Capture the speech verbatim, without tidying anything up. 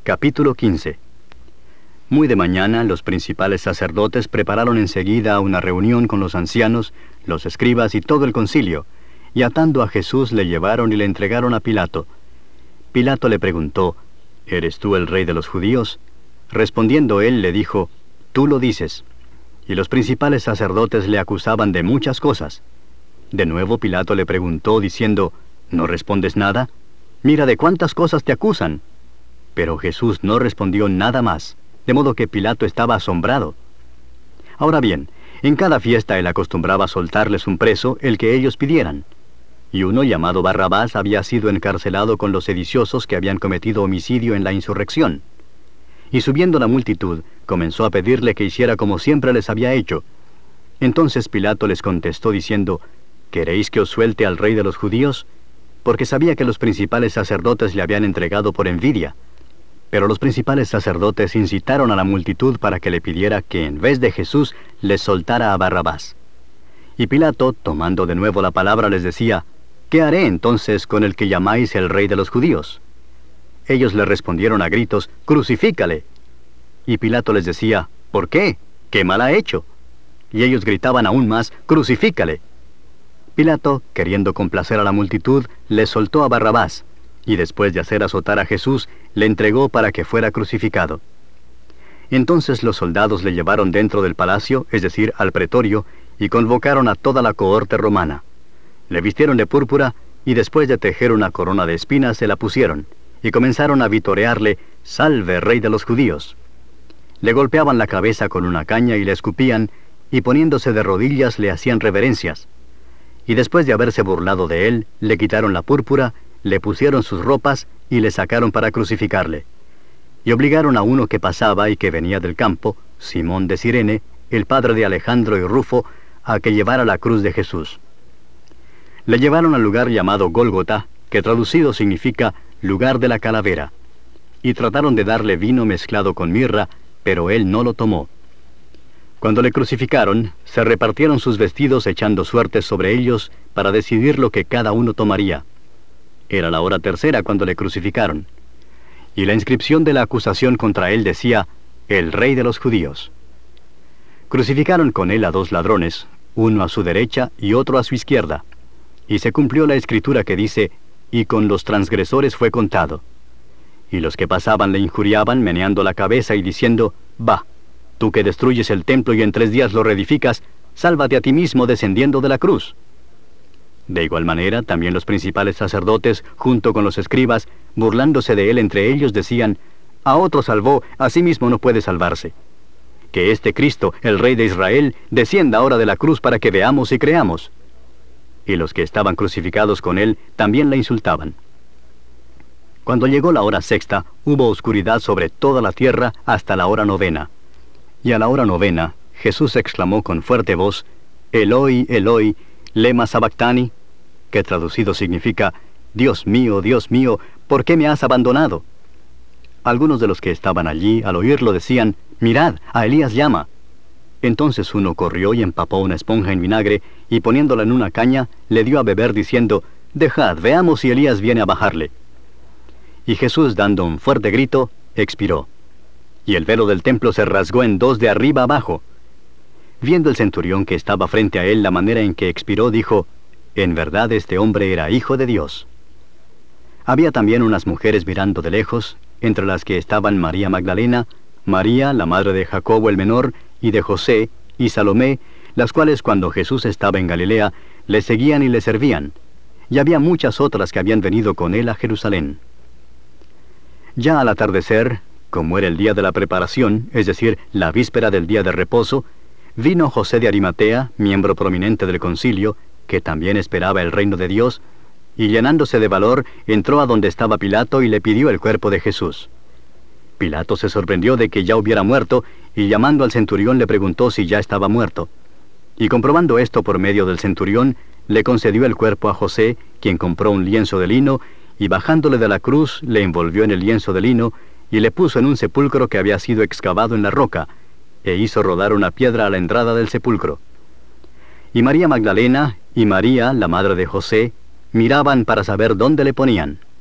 Capítulo quince. Muy de mañana, los principales sacerdotes prepararon enseguida una reunión con los ancianos, los escribas y todo el concilio, y atando a Jesús le llevaron y le entregaron a Pilato. Pilato le preguntó, ¿eres tú el rey de los judíos? Respondiendo él, le dijo, tú lo dices. Y los principales sacerdotes le acusaban de muchas cosas. De nuevo Pilato le preguntó, diciendo, ¿no respondes nada? Mira de cuántas cosas te acusan. Pero Jesús no respondió nada más, de modo que Pilato estaba asombrado. Ahora bien, en cada fiesta él acostumbraba soltarles un preso, el que ellos pidieran. Y uno llamado Barrabás había sido encarcelado con los sediciosos que habían cometido homicidio en la insurrección. Y subiendo la multitud, comenzó a pedirle que hiciera como siempre les había hecho. Entonces Pilato les contestó diciendo, ¿queréis que os suelte al rey de los judíos? Porque sabía que los principales sacerdotes le habían entregado por envidia. Pero los principales sacerdotes incitaron a la multitud para que le pidiera que en vez de Jesús les soltara a Barrabás. Y Pilato, tomando de nuevo la palabra, les decía, ¿qué haré entonces con el que llamáis el rey de los judíos? Ellos le respondieron a gritos, ¡crucifícale! Y Pilato les decía, ¿por qué? ¿Qué mal ha hecho? Y ellos gritaban aún más, ¡crucifícale! Pilato, queriendo complacer a la multitud, le soltó a Barrabás, y después de hacer azotar a Jesús, le entregó para que fuera crucificado. Entonces los soldados le llevaron dentro del palacio, es decir, al pretorio, y convocaron a toda la cohorte romana. Le vistieron de púrpura, y después de tejer una corona de espinas se la pusieron, y comenzaron a vitorearle, «Salve, rey de los judíos». Le golpeaban la cabeza con una caña y le escupían, y poniéndose de rodillas le hacían reverencias. Y después de haberse burlado de él, le quitaron la púrpura, le pusieron sus ropas y le sacaron para crucificarle. Y obligaron a uno que pasaba y que venía del campo, Simón de Cirene, el padre de Alejandro y Rufo, a que llevara la cruz de Jesús. Le llevaron al lugar llamado Gólgota, que traducido significa lugar de la calavera, y trataron de darle vino mezclado con mirra, pero él no lo tomó. Cuando le crucificaron, se repartieron sus vestidos echando suertes sobre ellos para decidir lo que cada uno tomaría. Era la hora tercera cuando le crucificaron. Y la inscripción de la acusación contra él decía, el rey de los judíos. Crucificaron con él a dos ladrones, uno a su derecha y otro a su izquierda. Y se cumplió la escritura que dice, y con los transgresores fue contado. Y los que pasaban le injuriaban, meneando la cabeza y diciendo, va, tú que destruyes el templo y en tres días lo reedificas, sálvate a ti mismo descendiendo de la cruz. De igual manera, también los principales sacerdotes, junto con los escribas, burlándose de él entre ellos, decían, a otro salvó, a sí mismo no puede salvarse. Que este Cristo, el Rey de Israel, descienda ahora de la cruz para que veamos y creamos. Y los que estaban crucificados con él también le insultaban. Cuando llegó la hora sexta, hubo oscuridad sobre toda la tierra hasta la hora novena. Y a la hora novena, Jesús exclamó con fuerte voz, Eloi, Eloi, lema sabactani, que traducido significa, Dios mío, Dios mío, ¿por qué me has abandonado? Algunos de los que estaban allí, al oírlo, decían, mirad, a Elías llama. Entonces uno corrió y empapó una esponja en vinagre, y poniéndola en una caña, le dio a beber, diciendo, dejad, veamos si Elías viene a bajarle. Y Jesús, dando un fuerte grito, expiró. Y el velo del templo se rasgó en dos de arriba abajo. Viendo el centurión que estaba frente a él la manera en que expiró, dijo, en verdad este hombre era hijo de Dios. Había también unas mujeres mirando de lejos, entre las que estaban María Magdalena, María, la madre de Jacobo el menor, y de José, y Salomé, las cuales cuando Jesús estaba en Galilea, le seguían y le servían, y había muchas otras que habían venido con él a Jerusalén. Ya al atardecer, como era el día de la preparación, es decir, la víspera del día de reposo, vino José de Arimatea, miembro prominente del concilio, que también esperaba el reino de Dios, y llenándose de valor, entró a donde estaba Pilato y le pidió el cuerpo de Jesús. Pilato se sorprendió de que ya hubiera muerto, y llamando al centurión le preguntó si ya estaba muerto. Y comprobando esto por medio del centurión, le concedió el cuerpo a José, quien compró un lienzo de lino, y bajándole de la cruz, le envolvió en el lienzo de lino, y le puso en un sepulcro que había sido excavado en la roca, e hizo rodar una piedra a la entrada del sepulcro. Y María Magdalena y María, la madre de José, miraban para saber dónde le ponían.